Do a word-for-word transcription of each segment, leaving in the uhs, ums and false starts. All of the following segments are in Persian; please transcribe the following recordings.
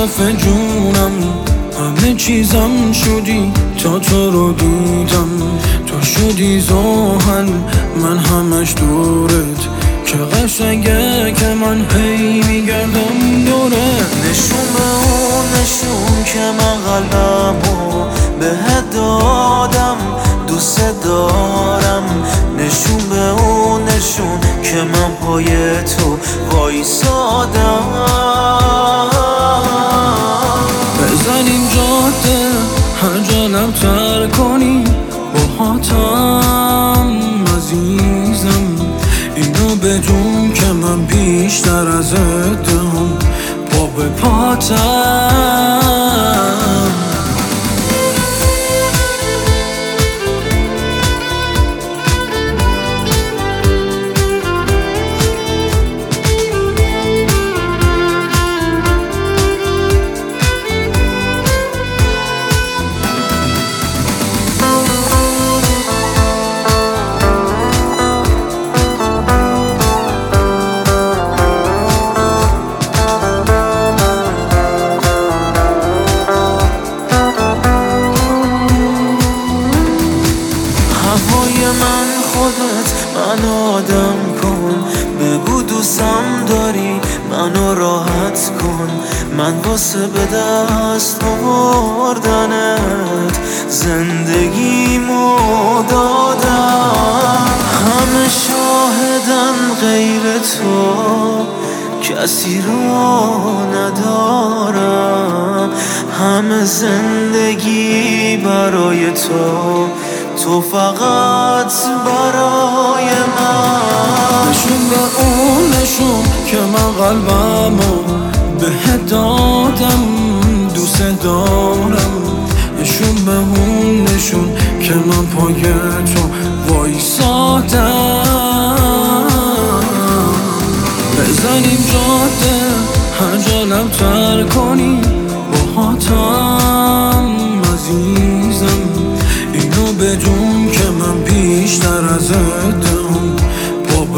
دفعه جونم، همه چیزم شدی تا تو رو دیدم. تو شدی زحل من همش دورت، که قشنگه که من هی میگردم دوره. نشون به اون نشون که من قلبمو بهت دادم، دوست دارم. نشون به اون نشون که من پای تو وایسادم. بزنیم جاده هر جا لب تر کنی باهاتم عزیزم. اینو بدون که من بیشتر از ادم پا به پاتم. هوای من خودت من آدم کن، بگو دوستم داری منو راحت کن. من واسه به دست آوردنت زندگیمو دادم. همه شاهدن غیر تو، کسی رو ندارم. همه زندگی برای تو، تو فقط برای من. نشون به اون نشون که من قلبمو بهت دادم، دوست دارم. نشون به اون نشون که من پای تو وایسادم. بزنیم جاده هر جا لب تر کنی باهاتم عزیزم. اینو بدون که من بیشتر از ادم پا به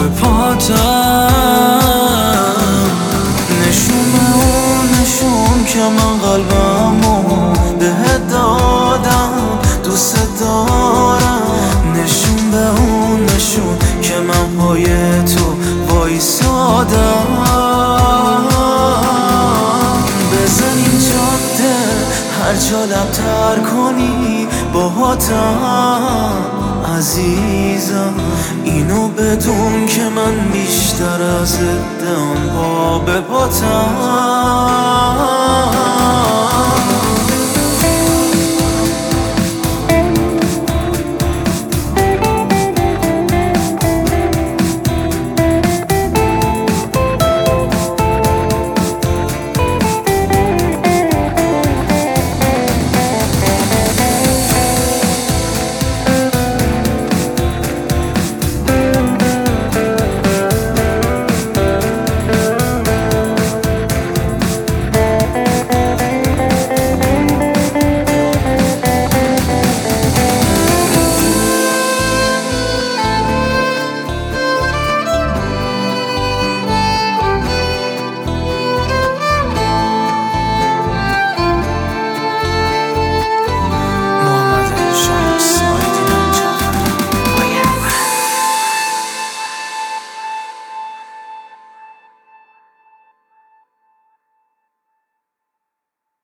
پاتم. نشون به اون نشون که من قلبمو بهت دادم، دوست دارم. نشون به اون نشون که من پای تو وایسادم. بزنیم جاده هر جا لب تر کنی باهاتم عزیزم. اینو بدون که من بیشتر از ادم پا به پاتم.